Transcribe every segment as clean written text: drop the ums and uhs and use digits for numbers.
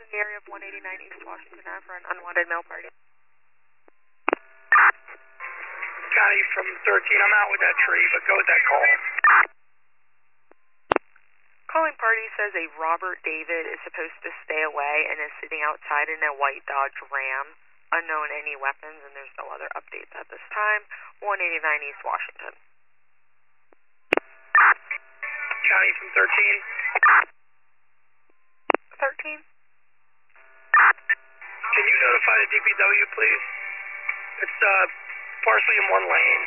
in the area of 189 East Washington Ave for an unwanted mail party. County from 13, I'm out with that tree, but go with that call. Calling party says a Robert David is supposed to stay away and is sitting outside in a white Dodge Ram. Unknown any weapons, and there's no other updates at this time. 189 East Washington. County from 13. 13? Can you notify the DPW, please? It's partially in one lane.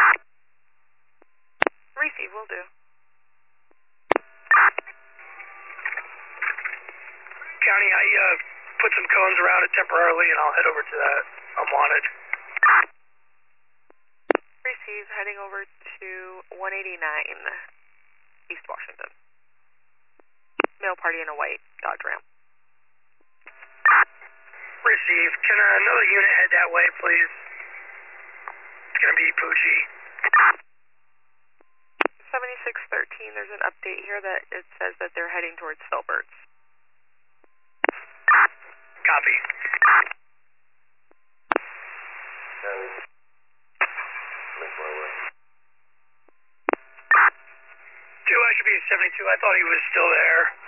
Receive, will do. County, I put some cones around it temporarily, and I'll head over to that unwanted. Receive, heading over to 189 East Washington. Mail party in a white Dodge Ram. Receive. Can another unit head that way, please? It's going to be Poochie. 7613, there's an update here that it says that they're heading towards Filberts. Copy. Two, I should be at 72. I thought he was still there.